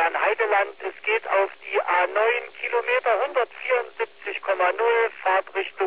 Herrn Heideland. Es geht auf die A9, Kilometer 174,0, Fahrt Richtung